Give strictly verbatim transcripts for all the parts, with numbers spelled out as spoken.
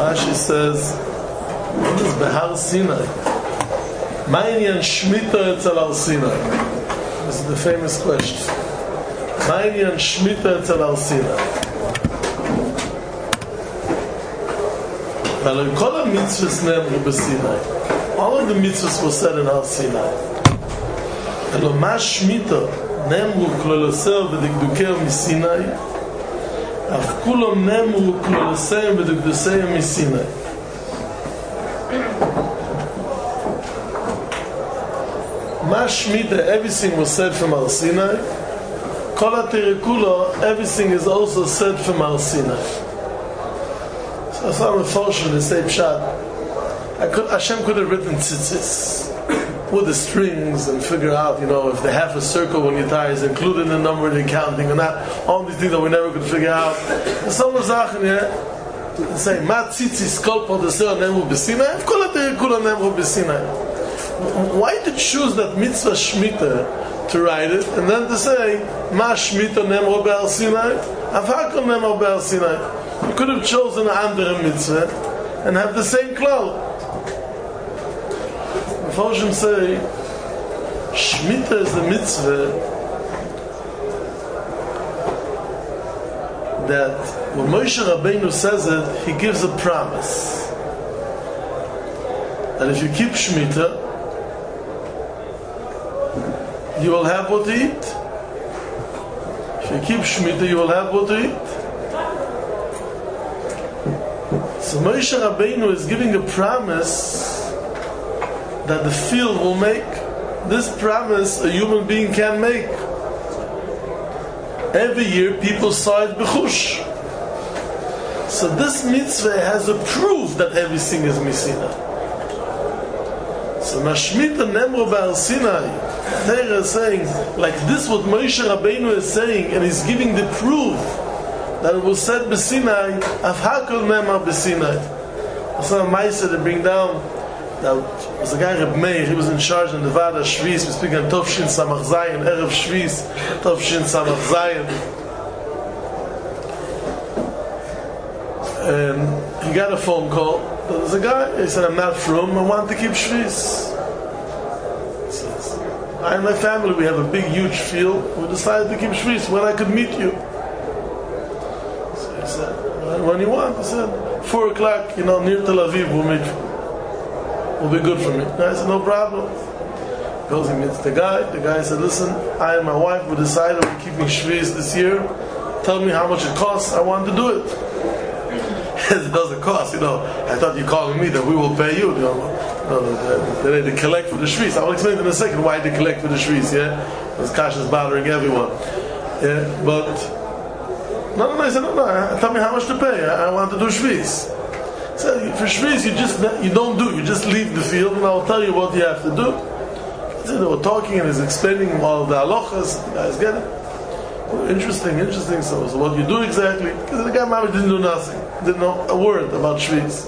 Rashi says, what is Behar Sinai? Ma'inyan Shmita etzel Har Sinai? This is the famous question. Ma'inyan Shmita etzel Har Sinai? Well, kol ha-mitzvahs ne'emru b'Sinai. All of the mitzvahs were said in Har Sinai. Elo ma Shmita ne'emru klolosev v'dikdukeo miSinai, ach kulom ne'emru klolosev v'dikdukeo miSinai. Ma Shmita, everything was said from Har Sinai. Kol ha-Torah kulo, everything is also said from Har Sinai. So I saw a function in the same shot. I could, Hashem could have written tzitzis with the strings and figure out, you know, if the half a circle when you tie is included in the number they're counting or not. All these things that we never could figure out. And some of Zachen here say, Ma tzitzis kol po deseo nemu b'Sinai, kol ha-Torah kulo nemu b'Sinai. Why to choose that mitzvah Shemitah to write it and then to say Ma Shemitah Nemro Behar Sinai Avakol Nemro Behar Sinai? You could have chosen an andere mitzvah and have the same klal. The Foshim say Shemitah is the mitzvah that when Moshe Rabbeinu says it, he gives a promise that if you keep Shemitah, you will have what to eat. If you keep Shemitah, you will have what to eat. So Moshe Rabbeinu is giving a promise that the field will make. This promise a human being can make. Every year people saw it b'chush. So this mitzvah has a proof that everything is misina. So Mashmita Nemro Behar Sinai, Torah is saying, like this what Moshe Rabbeinu is saying, and he's giving the proof that it was said b'Sinai, Av Hakol Nemar b'Sinai. So a Maisa to bring down, that was a guy Reb Meir, he was in charge in Nevada, Shvis, we speak on Tovshin Samach Zayin, Erev Shvis, Tovshin Samach Zayin. And he got a phone call. There was a guy, he said, I'm not from, I want to keep Shvis. I and my family, we have a big, huge field. We decided to keep Shvis when I could meet you. So he said, when you want. He said, four o'clock, you know, near Tel Aviv, we'll meet you. Will be good for me. And I said, no problem. He goes, he meets the guy. The guy said, listen, I and my wife, we decided we're keeping Shvis this year. Tell me how much it costs. I want to do it. It doesn't cost, you know. I thought you calling me that we will pay you. You know. No, no, they, they collect for the shvis. I will explain in a second why they collect for the shvis. Yeah, because cash is bothering everyone. Yeah, but no, no, no. I said, no, no. Tell me how much to pay. I, I want to do shvis. So for shvis, you just you don't do. You just leave the field, and I will tell you what you have to do. So they were talking, and he's explaining all the halachas. The guys get it. Oh, interesting, interesting. So, so what you do exactly? Because the guy maybe didn't do nothing. Didn't know a word about shvis.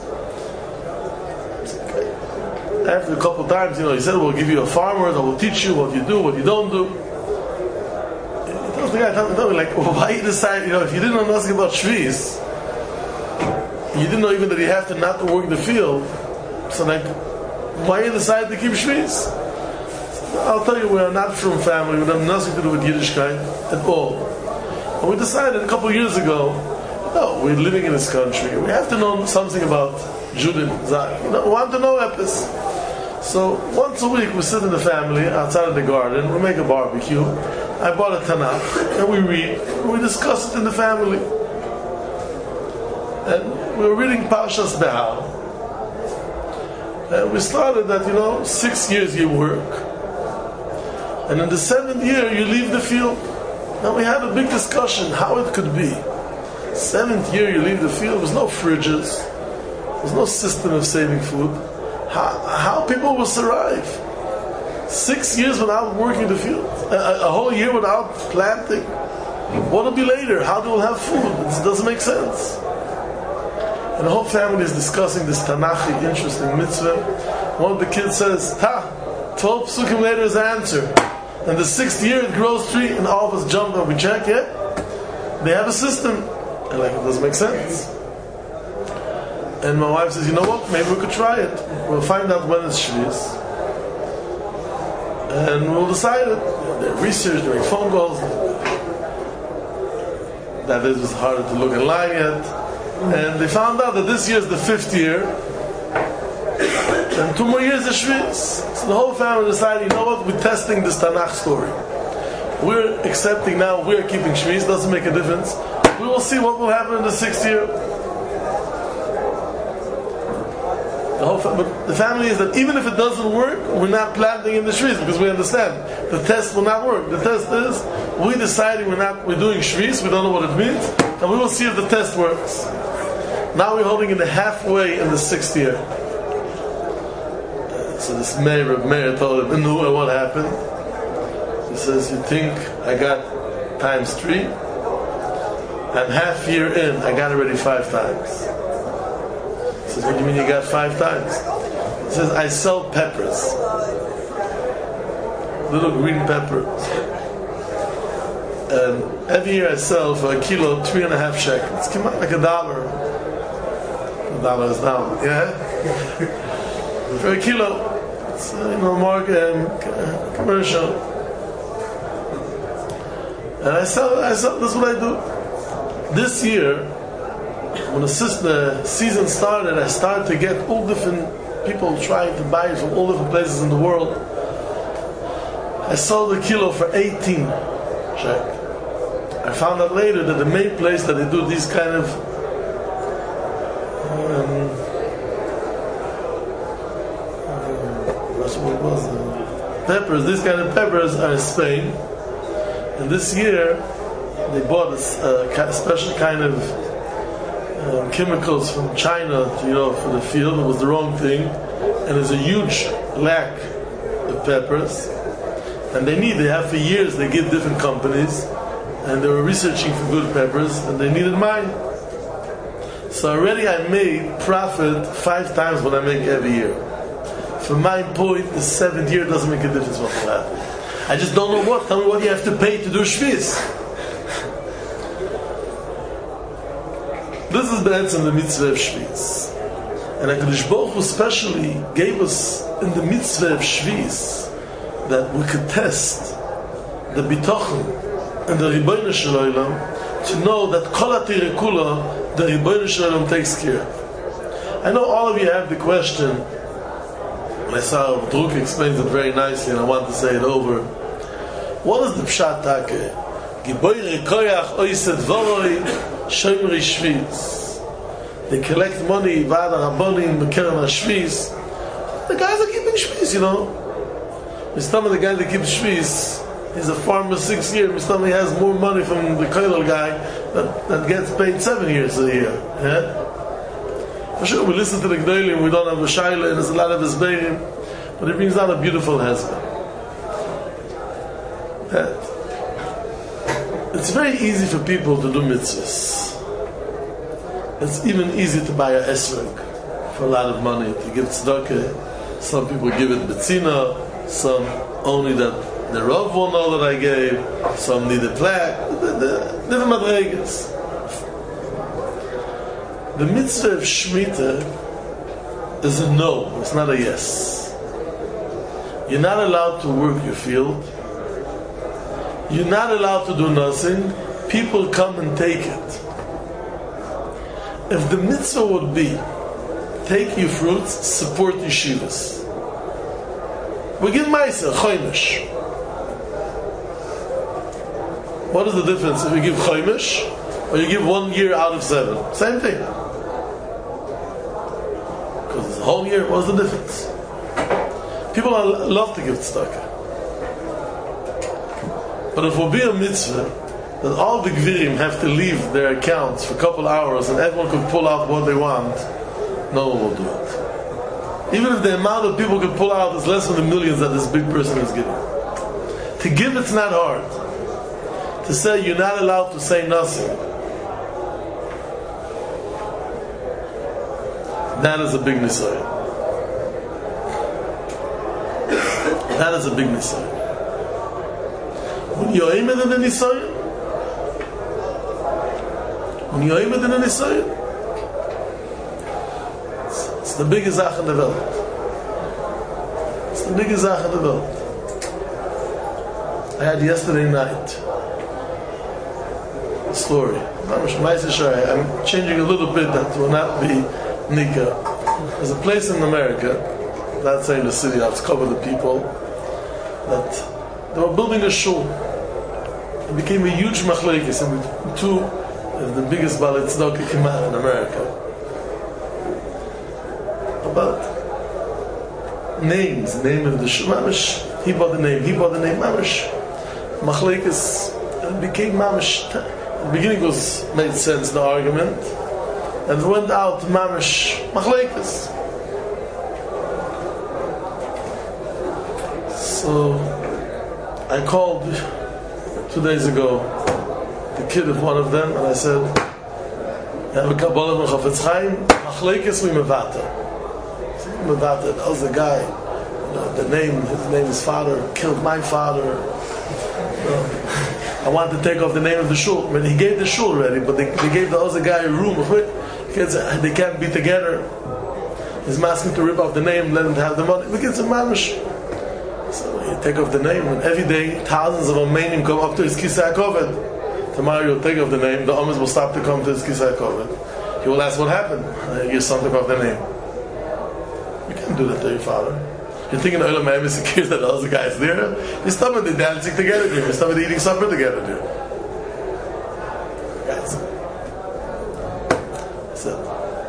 After a couple of times, you know, he said, we'll give you a farmer that will teach you what you do, what you don't do. He tells the guy, tell me, tell me, like, well, why you decide, you know, if you didn't know nothing about shvis, you didn't know even that you have to not to work the field, so like, why you decide to keep shvis? I'll tell you, we are not from family, we have nothing to do with Yiddishkeit at all. And we decided a couple of years ago, no, we're living in this country, we have to know something about Judaism, you know, we want to know Epis. So once a week we sit in the family outside of the garden, we make a barbecue, I bought a Tanakh, and we read, and we discuss it in the family. And we were reading Parshas Behar. And we started that, you know, six years you work, and in the seventh year you leave the field. Now we had a big discussion how it could be. Seventh year you leave the field, there was no fridges, there was no system of saving food. How, how people will survive? Six years without working the field, a, a whole year without planting. What will be later? How do we have food? It doesn't make sense. And the whole family is discussing this Tanachi interesting mitzvah. One of the kids says, "Ta, twelve psukim later is the answer." And the sixth year it grows tree, and all of us jump and we check it. They have a system, and like it doesn't make sense. And my wife says, you know what, maybe we could try it. We'll find out when it's Shvius. And we'll decide it. They research, they make phone calls. That it was harder to look in line yet. And they found out that this year is the fifth year. And two more years of Shvius. So the whole family decided, you know what, we're testing this Tanakh story. We're accepting now, we're keeping Shvius, doesn't make a difference. We will see what will happen in the sixth year. The whole fa- but the family is that even if it doesn't work, we're not planting in the Shvius because we understand the test will not work. The test is we deciding we're not we're doing Shvius, we don't know what it means, and we will see if the test works. Now we're holding in the halfway in the sixth year. Uh, so this mayor of mayor told him, "No, what happened?" He says, "You think I got times three? I'm half year in. I got already five times." He says, "What do you mean you got five times?" He says, "I sell peppers, little green peppers, and every year I sell for a kilo three and a half shekels. Come on, like a dollar. A dollar is down, yeah. For a kilo, it's uh, you know market um, commercial, and I sell. I sell. That's what I do. This year." When the season started, I started to get all different people trying to buy it from all different places in the world. I sold a kilo for eighteen shek. I found out later that the main place that they do these kind of um, what was it? peppers, these kind of peppers are in Spain. And this year they bought a, a special kind of Um, chemicals from China, to, you know, for the field. It was the wrong thing, and there's a huge lack of peppers, and they need. They have for years. They give different companies, and they were researching for good peppers, and they needed mine. So already I made profit five times what I make every year. From my point, the seventh year doesn't make a difference what will happen. I just don't know what. Tell me what you have to pay to do Shvius. This is the answer in the mitzvah of Shvius. And HaKadosh Baruch Hu especially gave us in the mitzvah of Shvius that we could test the bitachon and the Ribono Shel Olam to know that kol hatira kula, the Ribono Shel Olam takes care. I know all of you have the question, and I saw Druk explains it very nicely, and I want to say it over. What is the pshat take? Giboire koyach oised voroi Shomri Shvius. They collect money, Vada Rabbonim, Bekeran HaShvius. The guys are keeping Shvius, you know. Mistama, the guy that keeps Shvius, he's a farmer six years. Mistama, he has more money from the Koilel guy that, that gets paid seven years a year. Yeah? For sure, we listen to the Gdolim, we don't have a Shaila, and there's a lot of Hezberim, but it brings out a beautiful Hezber. That it's very easy for people to do mitzvahs. It's even easy to buy a esrog for a lot of money, to give tzedakah. Some people give it betzina, some only that the Rav will know that I gave, some need a plaque, different madregas. The mitzvah of Shemitah is a no, it's not a yes. You're not allowed to work your field. You're not allowed to do nothing. People come and take it. If the mitzvah would be, take your fruits, support yeshivas. We give ma'aser, choimish. What is the difference if you give choimish or you give one year out of seven? Same thing. Because it's a whole year, what's the difference? People are, love to give tzedakah. But if it will be a mitzvah that all the gvirim have to leave their accounts for a couple hours and everyone could pull out what they want, no one will do it. Even if the amount of people could pull out is less than the millions that this big person is giving. To give, it's not hard. To say you're not allowed to say nothing, that is a big nisayah. That is a big nisayah. When you're aimed in the nisayah, when you're aimed in the nisayah, the biggest Zach in the world. It's the biggest Zach in the world. I had yesterday night a story. I'm changing a little bit that will not be Nika. There's a place in America, not saying the city, I've covered the people, that they were building a shul. It became a huge machlekes, and two of the biggest Baalei Tzedakah came out in America. About names, name of the shul, mamish. He bought the name, he bought the name, mamish. Machlekes, it became mamish. The beginning was made sense, the argument, and it went out mamish machlekes. So I called two days ago the kid of one of them, and I said, "I have a Kabbalah from Chafetz Chaim, machlekes we mevata." Mevata, that was the guy. You know, the name, his name, his father killed my father. You know, I wanted to take off the name of the shul. I mean, he gave the shul already, but they, they gave the other guy a room. They can't be together. He's asking to rip off the name, let him have the money. We get some mamish. So you take off the name, and every day thousands of Armenians come up to his Kisei HaKoved. Tomorrow you'll take off the name, the Amos will stop to come to his Kisei HaKoved. He will ask what happened. Uh, your son took off the name. You can't do that to your father. You're thinking Olam Amos and kids that the other guys there. You stop at the dancing together there. You stop at eating supper together there. Guys. So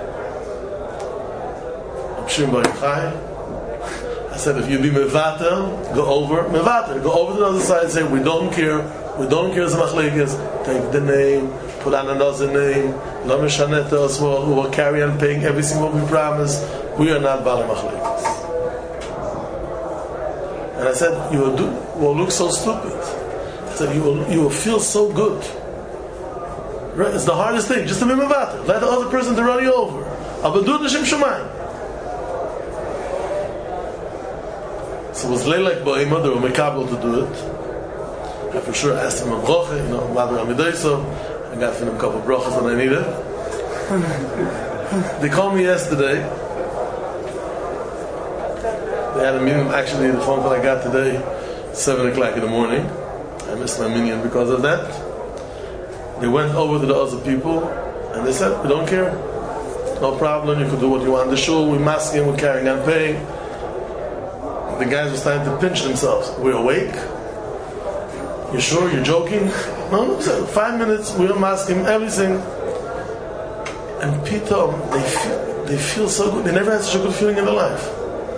I'm sure by Chai. I said, if you be mevater, go over, mevater, go over to the other side and say, we don't care, we don't care as machlekes, take the name, put on another name, lo mishanet us, we will carry on paying everything what we promised, we are not baalei machlekes. And I said, you will, do, will look so stupid. I said, you will, you will feel so good. Right? It's the hardest thing, just to be mevater, let the other person to run you over. Aber do the Shem Shemayim. So it was Leilak Ba'ima, they were Mekabel to do it. I for sure asked him a broche, you know, Madra Amideso. I got for him a couple of broches when I needed. They called me yesterday. They had a meeting, actually the phone call I got today, seven o'clock in the morning. I missed my minion because of that. They went over to the other people, and they said, we don't care. No problem, you can do what you want. The shul, we're masking, we're carrying on paying. The guys were starting to pinch themselves. We're awake? You sure? You're joking? No, no, sir. Five minutes, we're masking everything. And Peter, they feel, they feel so good. They never had such a good feeling in their life.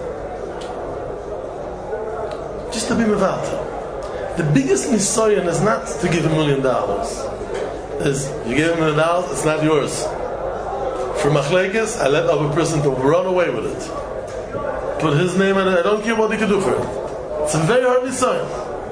Just to be mevater. The biggest nisayon is not to give a million dollars. Is you give him a million dollars, it's not yours. For machlekes, I let other person to run away with it. Put his name on it, I don't care what he can do for it. It's a very hard nisayon.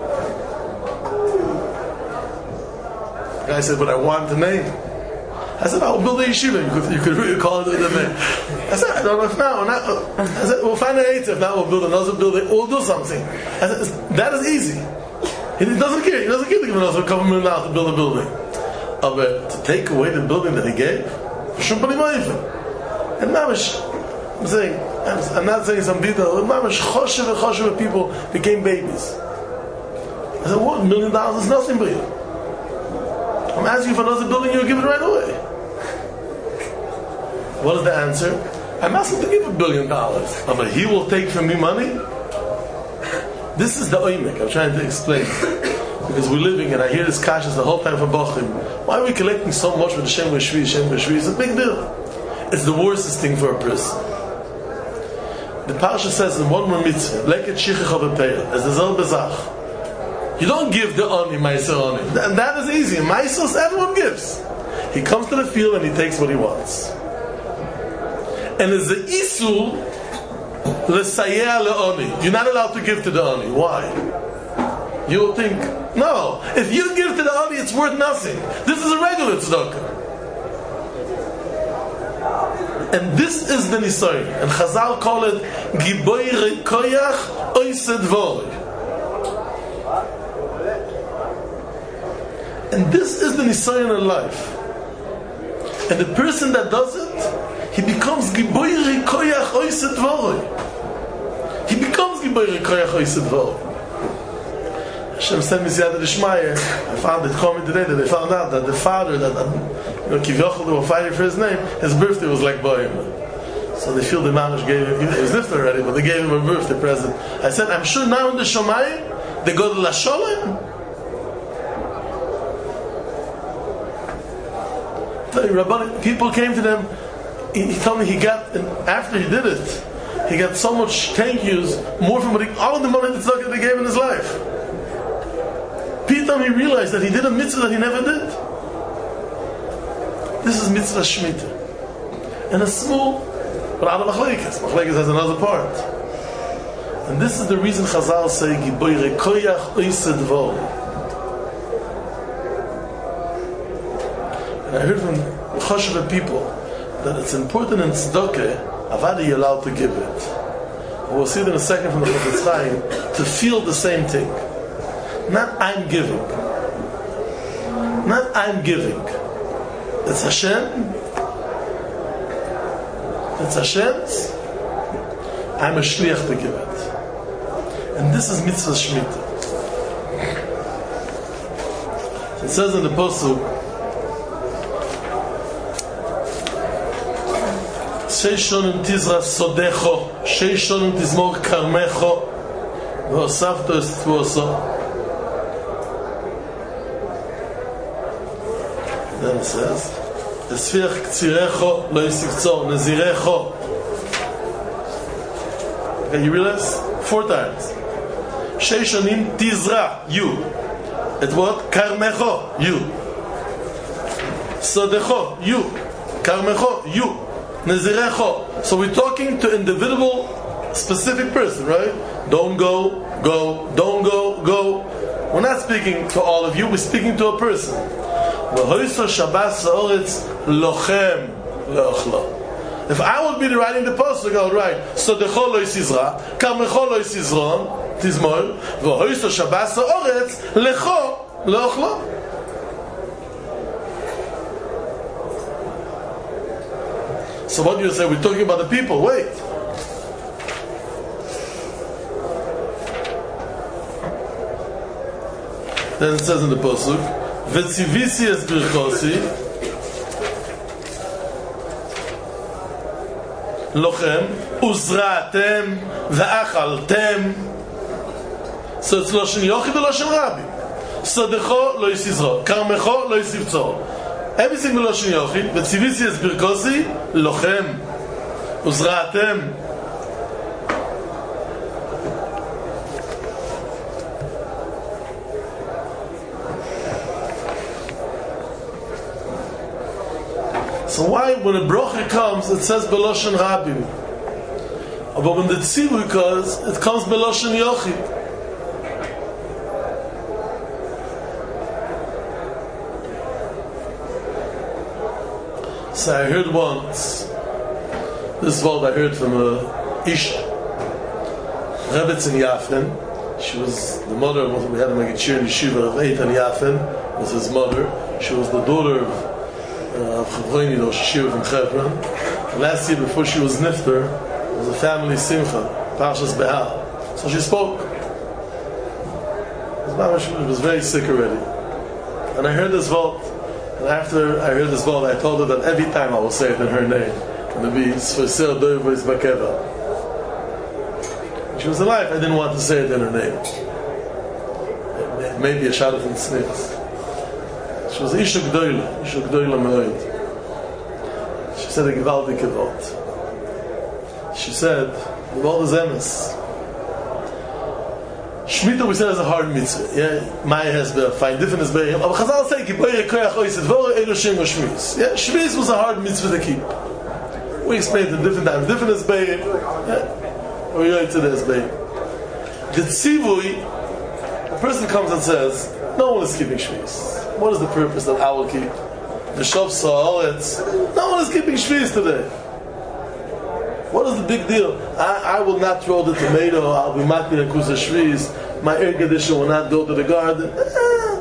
The guy said, but I want the name. I said, I'll build a yeshiva. You could, you could really call it the name. I said, I don't know if now. Not, I said, we'll find an eight. If not, we'll build another building. We'll do something. I said, that is easy. He doesn't care. He doesn't care to give us a couple million dollars to build a building. Uh, but to take away the building that he gave, and mamish, I'm saying, I'm, I'm not saying some detail, but mamish, choshev and choshev people became babies. I said, what? A million dollars is nothing for you. I'm asking you for another building, you'll give it right away. What is the answer? I'm asking to give a billion dollars. But he will take from me money? This is the oimek I'm trying to explain. Because we're living, and I hear this kashas the whole time from Bochum. Why are we collecting so much for the Shem V'Shvi, Shem V'Shvi? It's a big deal. It's the worstest thing for a person. The Parsha says in one more mitzvah, Leket Shichach Avapeyah, as the Zal Bezach. You don't give the oni, Maisa oni. And that is easy. Maisos, everyone gives. He comes to the field and he takes what he wants. And it's the Isul L'Sayeh Le'oni. You're not allowed to give to the oni. Why? You'll think, no, if you give to the oni, it's worth nothing. This is a regular tzedakah. And this is the nisayon. And Chazal call it Giboy Koyach Oised Voy. And this is the nisayon in life. And the person that does it, he becomes Giboy Koyach koyach oiset dvoroi. He becomes Giboire koyach oiset dvoroi. Hashem sent me Siyata D'Shmaya. I found it coming today that they found out that the father that, you know, Kivyochel, they were fighting for his name, his birthday was like Boyim. So they feel the Mamish gave him, he was lived already, but they gave him a birthday present. I said, I'm sure now in the Shomayim, they go to La Sholem. Rabbani, people came to them, he, he told me he got, and after he did it, he got so much thank yous, more from what he, all of the money that they gave in his life. Pitam he realized that he did a mitzvah that he never did. This is mitzvah Shemitah. And a small, but out of Machlekes. Machlekes has another part. And this is the reason Chazal say, Giboire koyach oised vo. And I heard from Choshev people that it's important in tzedakah, avadi you're allowed to give it. We'll see it in a second from the Chofetz Chaim, to feel the same thing. Not I'm giving. Not I'm giving. It's Hashem. It's Hashem's. I'm a shliach to give it. And this is mitzvah Shemitah. It says in the Pasuk, Sheish shonim tizra sodecho, sheish shonim tizmor karmecho, v'osavto es tvuoso. Then it says, Esfiach ktsirecho lo yisivtzor, nezirecho. Okay, you realize? Four times. Sheish shonim tizra, you. It's what? Karmecho, you. Sodecho, you. Karmecho, you. Nezirecho. So we're talking to individual, specific person, right? Don't go, go. Don't go, go. We're not speaking to all of you. We're speaking to a person. If I would be writing the post, I would write Sodecho lo yisizra, Karmecho lo yisizron, Tizmol, V'hoiso Shabbos ha'oretz lecho le'ochlo. So what do you say? We're talking about the people. Wait. Then it says in the pasuk, "V'tzivisi es birchosi lochem uzratem ve'achaltem." So it's loshen yochid or loshen rabbi. Sodecho lo yisizro, karmecho lo yisivtzor. Everything with loshen yochid. V'tzivisi es birchosi lochem uzratem. So why, when a brocha comes, it says Beloshen Rabim? But when the tzivui comes, it comes Beloshen Yochid. So I heard once, this word I heard from a Isha, Rebetz in Yafen. She was the mother of, we had him like a cheer in Yeshiva of Eitan Yafen, was his mother. She was the daughter of of Chavroini, Rosh Hashiva from Hebron. Last year, before she was nifter, it was a family simcha, Parshas Behar. So she spoke. She was very sick already. And I heard this vote. And after I heard this vote, I told her that every time I will say it in her name. And it would be Sfoser Doivos Bakeva. When she was alive, I didn't want to say it in her name. Maybe a shot of sniffs. She was Isha Gdoila, Isha Gdoila Me'od. She said a gewaldige Wort. She said, the Wort is emes. Shemitah we said is a hard mitzvah. Yeah, Maya has been fine, different is very. But Chazal say, Kiboye koyach oised voro elu shem shmis. Yeah, shmis was a hard mitzvah to keep. We explained it different times. Different is beir. Yeah, or you're to this beir. The tzivui, a person comes and says, no one is keeping shmis. What is the purpose that I will keep? The Shov Sa'aretz. No one is keeping shvis today. What is the big deal? I, I will not throw the tomato. I'll be matni a kusa shvis. My air conditioner will not go to the garden. Eh.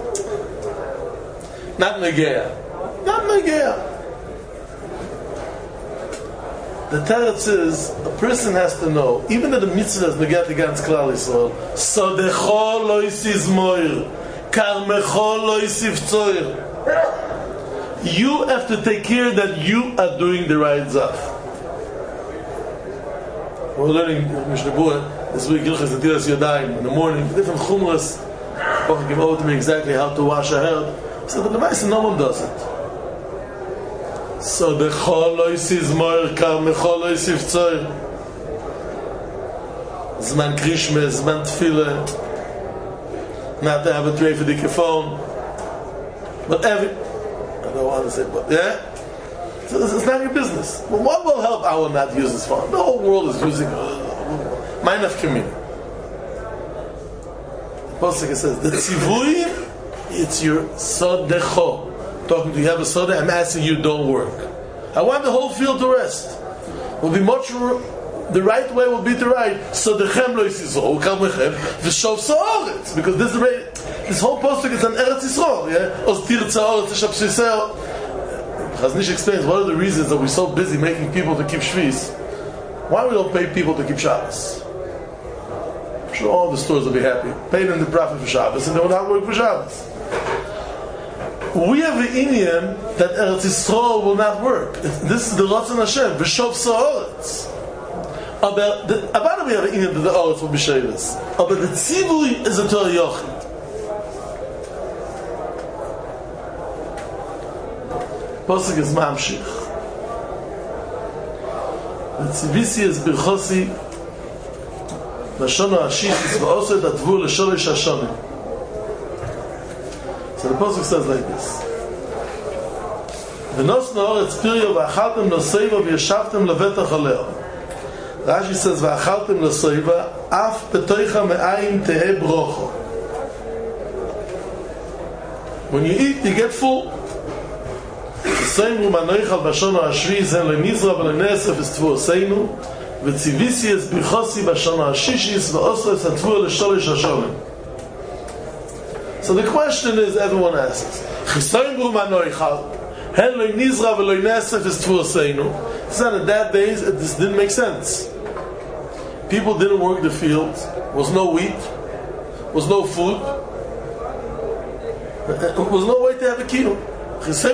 Not negea. Not negea. The teretz is, a person has to know, even that the mitzvah is negat against Klal Yisrael, Sodecho lo yisiz moir, Karmecho lo yisiv tzoir. You have to take care that you are doing the right zaf. We're learning Mishnah Berurah this week, Hilchos Netilas Yadayim, in the morning, different chumras. Both give over to me exactly how to wash a hair. So the device, no one does it. So the chol lo yisiz moir, Karmecho lo yisiv tzoir. Zman krishme, zman tefillah. Not to have a tray for the phone. But every... I don't want to say, but yeah? So this is not your business. Well, what will help our not use this phone? The whole world is using uh, mine of community. The Pasuk says, the tzivui, it's your sodecho. Talking to you, have a soda, I'm asking you, don't work. I want the whole field to rest. Will be much, the right way will be to write, sodechem lo yisizo, ukamechem, v'shov sa'aretz. Because this is the way, this whole Pasuk is on Eretz Yisrael, yeah? Os tirtza oretz, shab shisel. Chaznish explains what are the reasons that we're so busy making people to keep Shvis. Why we don't pay people to keep Shabbos? I'm sure all the stores will be happy. Pay them the profit for Shabbos and they will not work for Shabbos. We have the inyan that Eretz Yisrael will not work. This is the Ratzon Hashem. V'shov sa'oretz. About the about we have the inyan that the Oretz will be Shabbos. But the tzivui is a Torah Yochid. Pasuk is mamshich. The tzivisi is birchosi b'shana hashishis v'osed atvu l'sholish hashanim. So the Pasuk says like this. V'nos na'oretz piryo v'achaltem l'seiva v'yeshavtem levetach aleo. Rashi says v'achaltem l'seiva af b'toicha me'ayim tehei brocho. When you eat, you get full. Same room anoichal b'shana hashvi zen le'nizra v'le'nesef is tvu oseinu v'tzivisi es bichosi b'shana hashishis v'oso es atvu l'sholish hasholim. So the question is, everyone asks, Chisoim room anoichal hen le'nizra v'le'nesef is tvu oseinu. It's not in that days, it this didn't make sense. People didn't work the fields, was no wheat, was no food, was no way to have a kiyum. Like this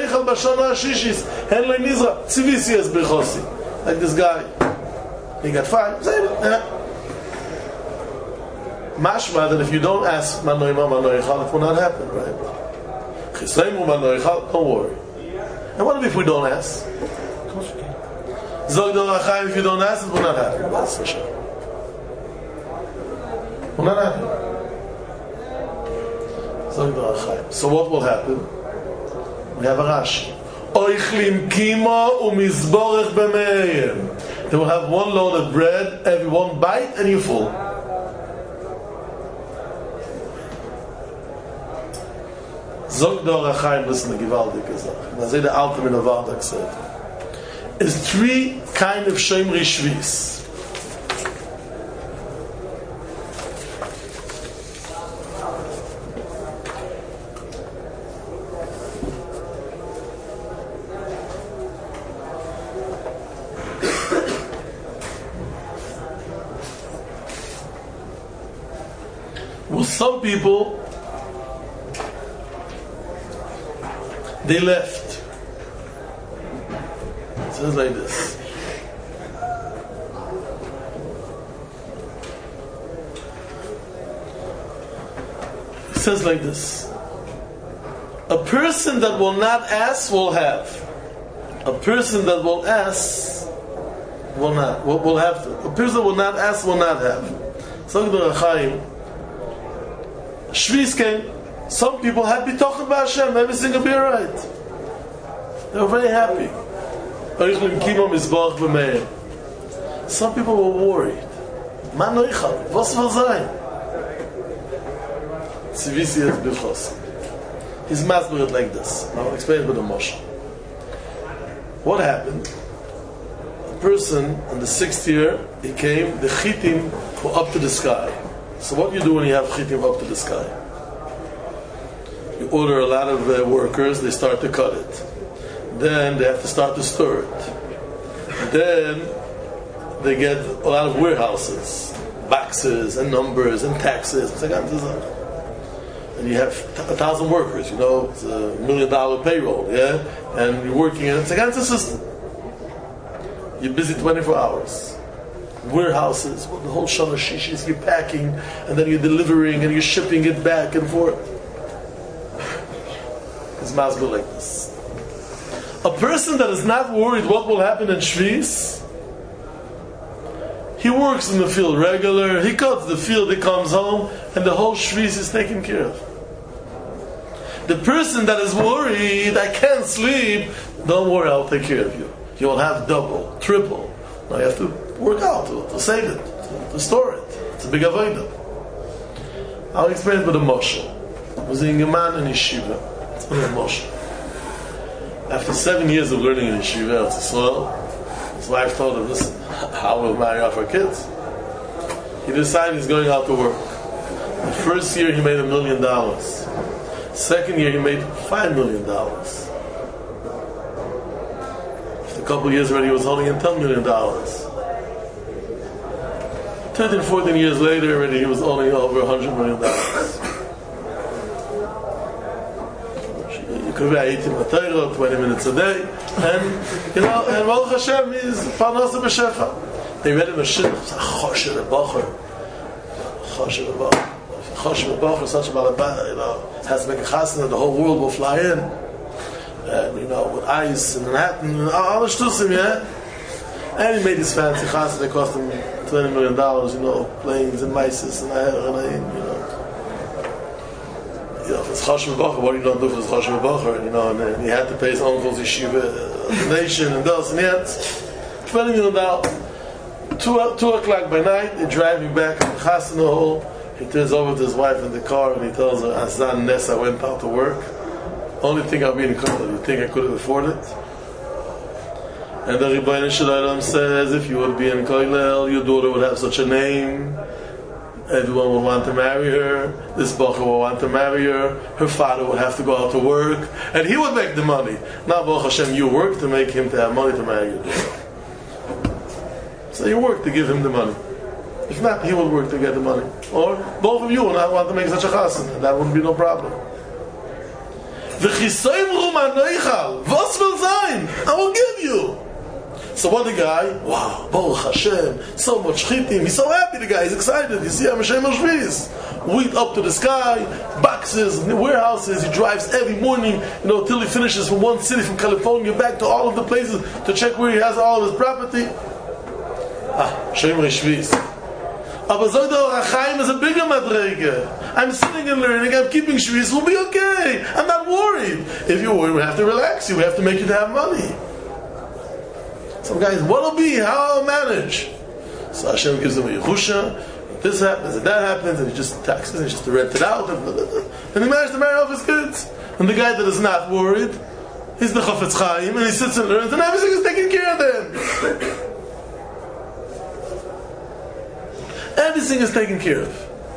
guy, he got five. Mashma that if you don't ask Manoima Manoichal, it will not happen, right? Don't worry. And what if we don't ask? Of course we can. Zog Dorachayim, if you don't ask, it will not happen. That's for sure. It will not happen. Zog Dorachayim. So what will happen? We have a Rashi. Oichlim kimo umizborech b'meim. They will have one load of bread, every one bite, and you're full. Zog Dor HaChaim, listen to Givaldik Azach. And I say the Alter in Avardak said, is three kind of Shemri Shvis. Some people, they left. It says like this. It says like this. A person that will not ask will have. A person that will ask will not. Will, will have to. A person that will not ask will not have. So the Chaim. Shvis came. Some people had bitochen b'Hashem. Everything will be alright. They were very happy. Some people were worried. Ma noichal? Was will sein? Tzivisi es bichos. He's masbered like this. I'll explain it with a Moshe. What happened? A person in the sixth year, he came. The chitim were up to the sky. So what do you do when you have chitim up to the sky? You order a lot of uh, workers, they start to cut it. Then they have to start to stir it. then they get a lot of warehouses, boxes and numbers and taxes. And you have a thousand workers, you know, it's a million dollar payroll, yeah? And you're working in it's a ganze system. You're busy twenty-four hours. Warehouses, well, the whole Shana Shishis, you're packing, and then you're delivering, and you're shipping it back and forth. It's masbel like this. A person that is not worried what will happen in Shvis, he works in the field regular, he cuts the field, he comes home, and the whole Shvis is taken care of. The person that is worried, I can't sleep, don't worry, I'll take care of you. You'll have double, triple. Now you have to work out to, to save it, to, to store it. It's a big avodah. I'll explain it with a Moshe. I was in Geman in Yeshiva. It's with a Moshe. After seven years of learning in Yeshiva, his wife told him, listen, how will we marry off our kids? He decided he's going out to work. The first year he made a million dollars. Second year he made five million dollars. After a couple of years already he was holding in ten million dollars. thirteen, fourteen years later already he was owning over a hundred million dollars. You could be eighteen matayro, twenty minutes a day, and you know, and Baruch Hashem is parnasa b'shefa. They read him a shit, Choshe Rebacher, Choshe Rebacher, Choshe Rebacher, such a balabah, you know, has to make a chasna, the whole world will fly in, and you know, with ice and Manhattan, and all the shtusim, yeah. And he made his fancy chasna, they cost him twenty million dollars, you know, planes and mices and aher and ahin, you know. You know, if it's Choshe Rebacher, what do you don't do for this Choshe Rebacher, you know, and then he had to pay his uncle's yeshiva donation and those, and he had twenty million dollars. Two, two o'clock by night, they're driving back from Chasana Hall. He turns over to his wife in the car and he tells her, Azan Ness, I went out to work. Only thing I'll be in Kollel. You think I could have afforded it? And the Rebbeinu Shalom says, if you would be in Kollel, your daughter would have such a name. Everyone would want to marry her. This Bacher would want to marry her. Her father would have to go out to work. And he would make the money. Now, Baruch Hashem, you work to make him to have money to marry your daughter. So you work to give him the money. If not, he will work to get the money. Or both of you will not want to make such a chassan. That wouldn't be no problem. Was will sein? I will give you. So what the guy? Wow, Baruch Hashem, so much chitim. He's so happy, the guy. He's excited. You see, I'm a Shem Shviz. Wheat up to the sky, boxes, warehouses. He drives every morning, you know, till he finishes from one city, from California, back to all of the places to check where he has all of his property. Ah, Shem Shviz. Aber so the Orach Chaim is a bigger madrege. I'm sitting and learning, I'm keeping Shviz, we'll be okay. I'm not worried. If you're worried, we have to relax you. We have to make you to have money. Some guys, what'll be? How I'll manage? So Hashem gives him a Yehusha. This happens and that happens, and he just taxes and he just to rent it out. And, and he managed to marry off his kids. And the guy that is not worried, he's the Chafetz Chaim, and he sits and learns, and everything is taken care of them. Everything is taken care of.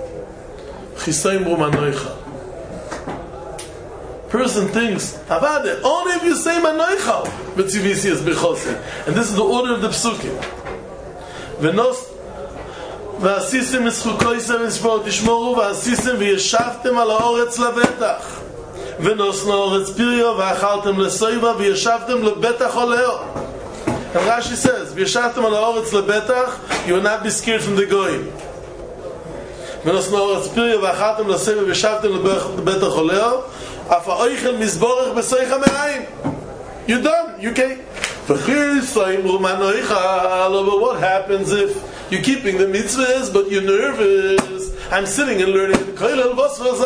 Person thinks, Avade, only if you say Manoichal, but Tzivisi is Bechosi. And this is the order of the Psukim. Venos, V'asisim eschukoisem esvot tishmoru, V'asisim v'yeshavtem al ha'oretz levetach. Venos na'oretz piryo, V'achaltem lesoiva, V'yeshavtem lebetach oleo. And Rashi says, V'yeshavtem al ha'oretz lebetach, you will not be scared from the goyim. Venos na'oretz piryo, V'achaltem lesoiva, V'yeshavtem lebetach oleo. You're done. You can't. But what happens if you're keeping the mitzvahs but you're nervous? I'm sitting and learning in Kollel.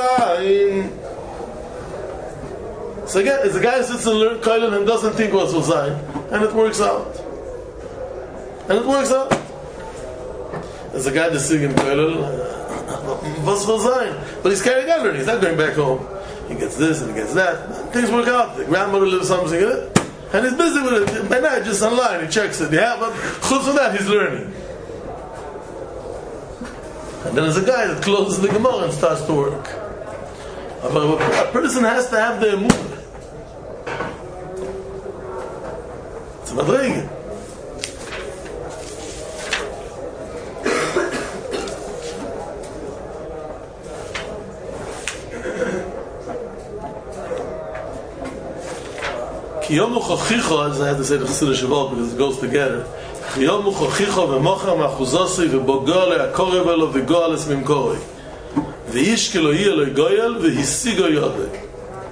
So again, it's a guy who sits and learns Kollel and doesn't think what's will sein, and it works out. And it works out. There's a guy that's sitting in Kollel, what's will sein, but he's carrying on learning. He's not going back home. He gets this and he gets that. Things work out. The grandmother lives something in it, and he's busy with it. By night, just online, he checks it. Yeah, but chutz for that, he's learning. And then there's a guy that closes the Gemara and starts to work. But a person has to have the emunah. It's a madrege. Kiyomu chochicha, as I had to say the Chassidish Shavuot because it goes together. Kiyomu chochicha v'mocha ma'achuzasi v'bogal ha'korev elo v'goal es mimkoroi. V'ish kelo hi eloi goyel v'hisigo yodei.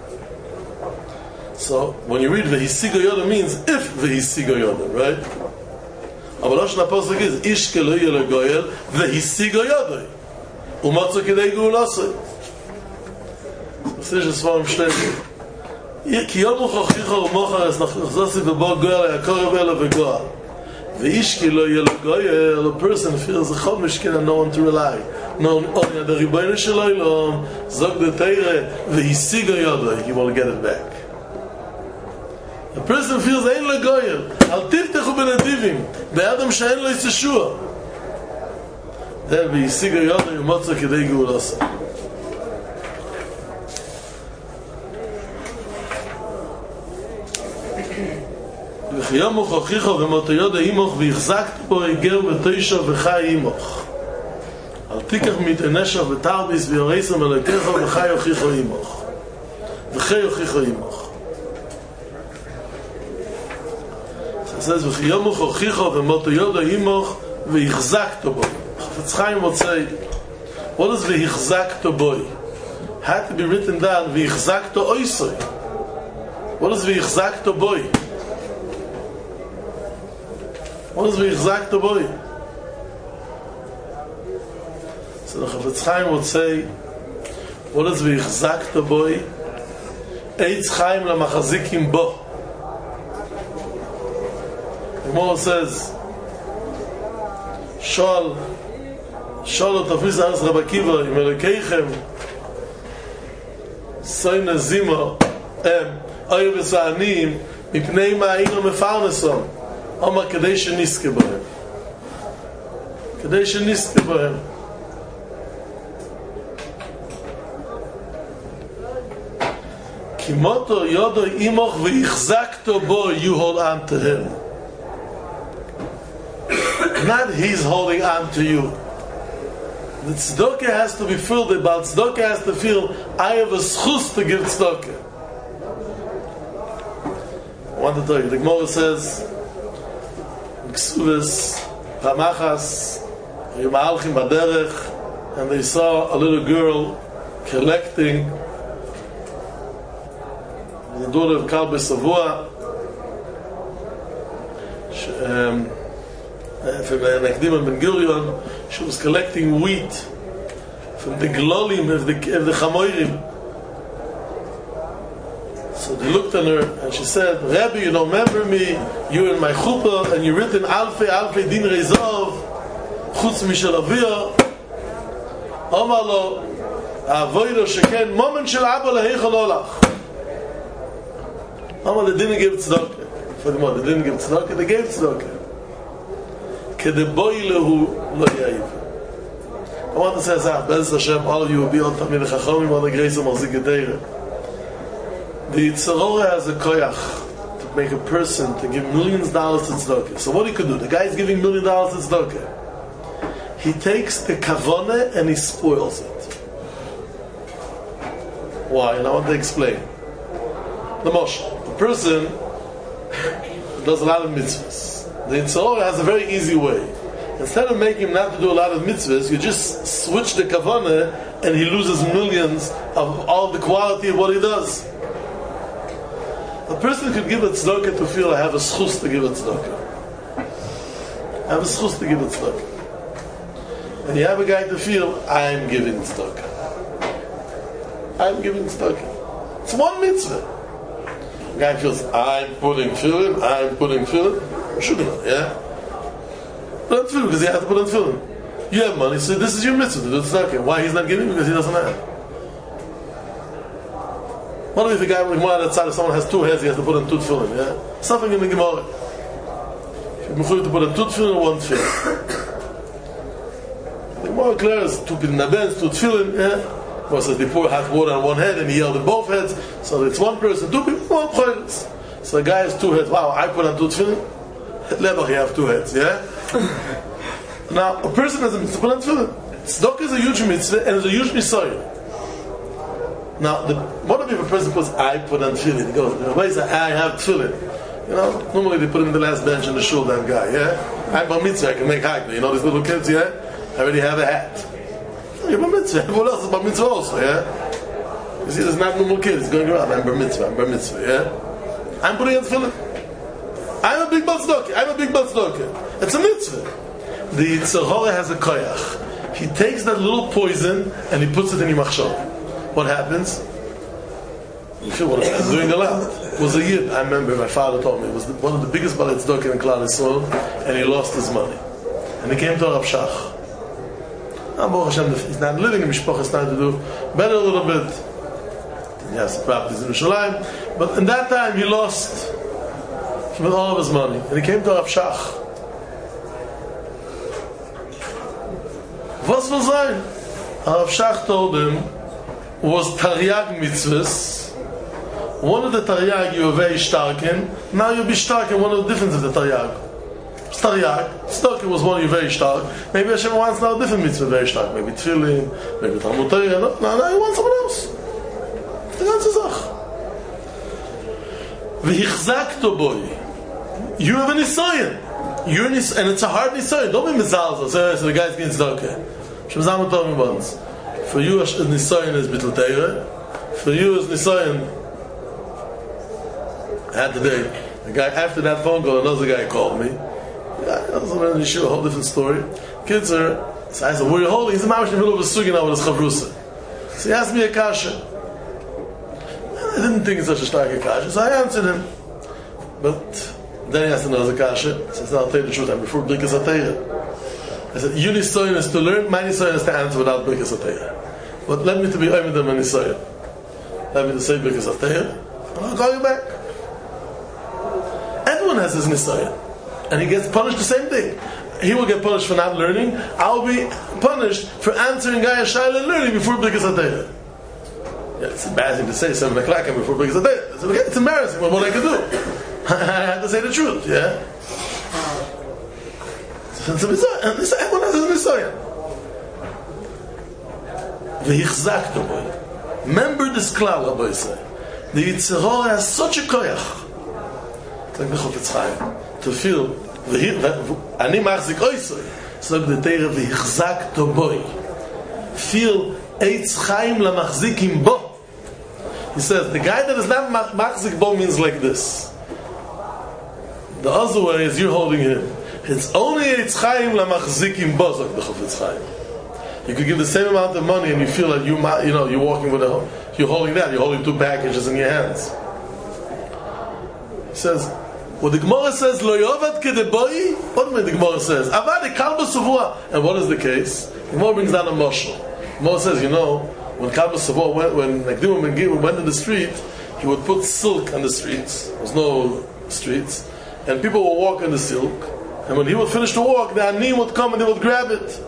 So, when you read v'hisigo yodei means if v'hisigo yodei, right? Aber Lashon HaPosuk is ish kelo hi eloi goyel v'hisigo yodei. U'matzu kidei geulosei. Chassidish Sfarim steht. כי יום הוכיחה ומוכר אז נחזוסי ובו גואל היקורב אלו וגואל ואיש כי לא יהיה לו גואל a person feels a חומש can no one to rely no only the ריבונו של עולם זוג דתירה והשיג הידו he will get it back a person feels אין לו גואל אל תפתחו בנדיבים באדם שאין לו יששוע והשיג הידו ימוצא כדי גאולוסי וכיום הוכיחה ומותו ידע אימוך והחזקת בו איגר ותשע וחי אימוך אל תיקח מתענשך ותרביס ויורסם אלוקיך וחי הוכיחה אימוך וחי הוכיחה אימוך it says וכיום הוכיחה ומותו ידע אימוך והחזקת בו חפץ חיים מוצא what is והחזקת בו had to be written down והחזקת אויסוי what is והחזקת בו what is v'yichzakta boy? So the Chafetz Chaim would say, what is v'yichzakta boy? Eitz Chaim lamachazikim bo. The Gemara says, Shol, Shol otafis aras Rabbi Akiva, im Elokeichem, soy nezimo, em, oy v'sa'anim, mipnei ma'inu mefarnesom. אמר כדי שנזכה בהם כדי שנזכה בהם כי מותו יודו אימוך והחזקתו בו you hold on to him not he's holding on to you the tzedakah has to be filled about tzedakah has to feel I have a schus to give tzedakah I want to tell you the Gemara says Ksuvas, Pamachas, Yimalchim Baderech, and they saw a little girl collecting the daughter of Kalbe Savua um, from Nekdim Ben Gurion. She was collecting wheat from the Glolim of the, of the Chamoirim. So they looked at her and she said, Rabbi, you don't remember me? You were in my chuppah and you written Alfei, Alfei Din Rezov, Chutz Mishal Aviyah. Omar lo, Avoido Sheken, Moment Shel Abba Leheichel Olach. Omar, they didn't give tzedakah. For the moment, they didn't give tzedakah, they gave tzedakah. Kedeboi lehu lo yayiv. I want to say, Bez Hashem, all of you will be on Tamid Chachomim, on the grace of Mazik Gedeire. The Yitzhak has a koyach to make a person to give millions of dollars to tzedakah. So what he could do? The guy is giving million dollars to tzedakah. He takes the kavanah and he spoils it. Why? And I want to explain. The Moshe, the person does a lot of mitzvahs. The Yitzhak has a very easy way. Instead of making him not to do a lot of mitzvahs, you just switch the kavanah and he loses millions of all the quality of what he does. A person could give a tzedakah to feel I have a schus to give a tzedakah. I have a schus to give a tzedakah. And you have a guy to feel I'm giving tzedakah. I'm giving tzedakah. It's one mitzvah. The guy feels I'm putting tefillin, I'm putting tefillin. Shouldn't I? Yeah? Put on tefillin because you have to put on tefillin. You have money, so this is your mitzvah to do tzedakah. Why he's not giving? Because he doesn't have. What if the guy with one outside, if someone has two heads, he has to put on two tefillin, yeah? Something in the Gemara. You have to put on two tefillin or one tefillin. The Gemara declares two pidnabens, two tefillin, yeah? Well, says they pour hot water on one head and he yelled at both heads, so it's one person, two people, one chodesh. So the guy has two heads. Wow, I put on two tefillin? Never he have two heads, yeah? Now, a person has a mitzvah to put on tefillin. Tzedakah is a huge mitzvah and it's a huge mitzvah. Now, the, what if a person puts I put on tefillin? He goes, why is I have tefillin? You know, normally they put him in the last bench in the shul, that guy, yeah? I'm bar mitzvah, I can make hagna. You know these little kids, yeah? I already have a hat. You're bar mitzvah. Everyone else is bar mitzvah also, yeah? You see, there's not normal kids going around. I'm bar mitzvah, I'm bar mitzvah, yeah? I'm putting on tefillin. I'm a big batzdoki. I'm a big batzdoki. It's a mitzvah. The Yetzer Hara has a koyach. He takes that little poison and he puts it in your machshava. What happens? You feel what I'm doing a lot. It was a yid. I remember my father told me it was the, one of the biggest balei tzedakah in Klal Yisrael, and he lost his money. And he came to Rav Shach. Now, Baruch Hashem, he's not living in Mishpach, it's time to do better a little bit. He has properties in Yerushalayim, but in that time he lost with all of his money, and he came to Rav Shach. Was was sein? Rav Shach told him was Taryag mitzvahs. One of the Taryag you were very stark in, now you'll be stark in one of the differences of the Taryag. Taryag, stark was one you very stark. Maybe Hashem wants now a different mitzvah very stark. Maybe Tefillin, maybe Talmud Torah. No, no, no, he wants someone else. The ganze Sache. V'hichzakto boy. You have a nisayon. You're nis- and it's a hard nisayon. Don't be mizalza. So, so the guy's getting tzedakah. Shem Zalman told me once. For you, a nisayon is bittul teira. For you, as nisayon. I had today. The guy after that phone call, another guy called me. Yeah, I was in the yeshiva, a whole different story. Kids are. So I said, "Where are you holding?" He's in the middle of a sugi now with his chavrusa. So he asked me a kasha. I didn't think it's such a stark kasha, so I answered him. But then he asked another kasha. He says, "I'll tell you the truth. I'm before Birkas HaTorah." I said, "Your nisayon is to learn. My nisayon is to answer without Birkas HaTorah. But let me to be over them my nisayon. Let me to say Birkas HaTorah, and I'll call you back." Everyone has his nisayon, and he gets punished the same thing. He will get punished for not learning. I'll be punished for answering Gaya Shaila and learning before Birkas HaTorah. Yeah, it's embarrassing to say seven o'clock and before Birkas HaTorah. It's, okay, it's embarrassing, but what I can do? I have to say the truth, yeah? It's a mitzvah, and this, everyone has his nisayon. V'hichzakto boy. Remember this klal, Rabbi say. The Yetzer Hara has such a koyach. Like the Chofetz Chaim, to feel ani machzik oisoi. So the Torah v'hichzakto boy. Feel eitz chaim la machzikim bo. He says the guy that is not machzik bo means like this. The other way is you're holding him. It's only eitz chaim la machzikim bo. Like the Chofetz Chaim. You could give the same amount of money and you feel like you you know you're walking with a you're holding that you're holding two packages in your hands. He says. What the Gemara says, lo yovad kedeboi. What the Gemara says? Avad ekal b'savua. And what is the case? The Gemara brings down a mashal. The Gemara says, you know, when Kal b'savua went, when Nakdim ben Givur went in the street, he would put silk on the streets. There was no streets, and people would walk on the silk. And when he would finish the walk, the anim would come and they would grab it.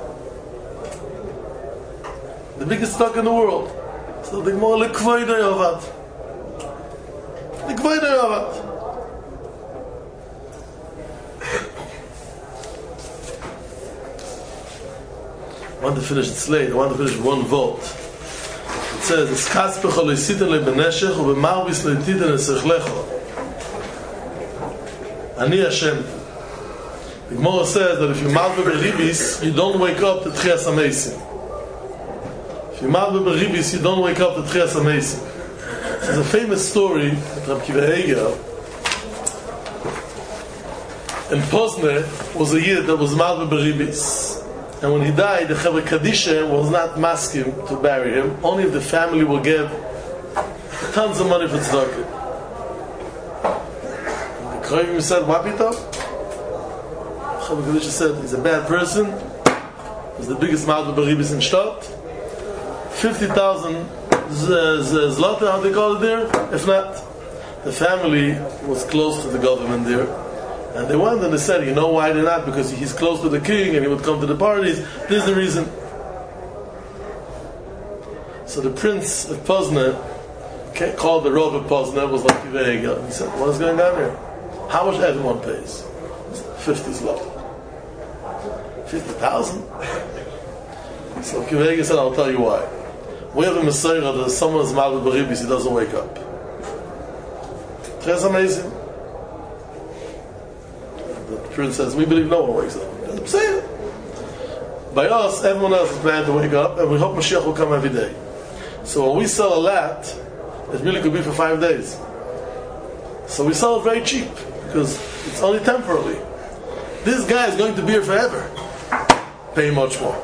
The biggest stock in the world. So the Gemara lekvoida yovad. Lekvoida yovad. I want to finish it late. I want to finish one vote. It says, "Es kaspecha lo yisiten le beneshech u b'marbis lo yititen esechlecho." Ani Hashem. The Gemara says that if you malve beribis, you don't wake up to Tchias HaMeisim. If you malve beribis, you don't wake up to Tchias HaMeisim. There's a famous story that Rabbi Akiva Eiger in Pozne was a yid that was malve beribis. And when he died, the Chevra Kadisha was not masking to bury him. Only if the family will give tons of money for tzedakah. The Kroivim said, "What pito?" Chevra Kadisha said, "He's a bad person. He's the biggest Malva Baribis in Shtad. Fifty thousand zlota, how they call it there? If not, the family was close to the government there." And they went and they said, you know why they're not? Because he's close to the king and he would come to the parties. This is the reason. So the prince of Pozna called the Rav of Pozna, was like Akiva Eiger. He said, what is going on here? How much everyone pays? fifty zlot. fifty thousand? So Akiva Eiger said, I'll tell you why. We have a Messiah that someone is Malved Baribis, he doesn't wake up. That's amazing. The prince says, we believe no one wakes up. I'm saying it. By us, everyone else is planning to wake up, and we hope Mashiach will come every day. So when we sell a lot, it really could be for five days. So we sell it very cheap, because it's only temporarily. This guy is going to be here forever. Pay much more.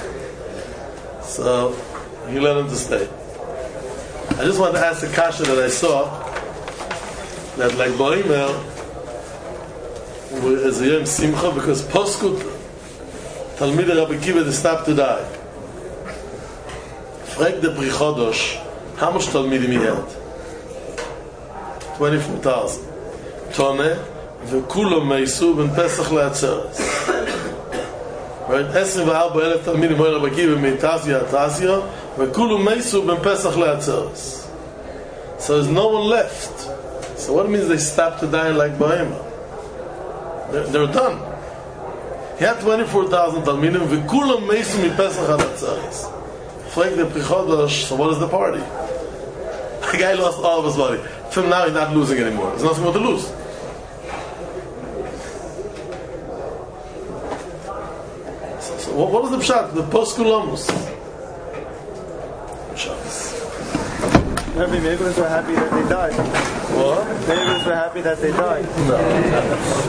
So he let him to stay. I just wanted to ask the kasha that I saw, that like Ba'imel is a Yom Simcha, because Poskut Talmidei Rabbi Akiva, they stopped to die. Frag the Pri Chodosh, how much Talmidim he had? twenty-four thousand. Tone, v'kulo meisu ben Pesach le'atzeres. Right? עשרים וארבע אלף תלמידים מויר רבי עקיבא מתעשייה עד תעשייה, וכולו מייסו בין פסח לעצרת. So there's no one left. So what it means they stopped to die like Bahema? They're, they're done. He had twenty-four thousand תלמידים, וכולו מייסו מפסח עד עצרת. Flag the Pri Chodosh, so what is the party? The guy lost all of his money. From now he's not losing anymore. There's nothing more to lose. So what, what was the pshat? The post-kulamus. Maybe neighbors were happy that they died. What? Neighbors were happy that they died. No.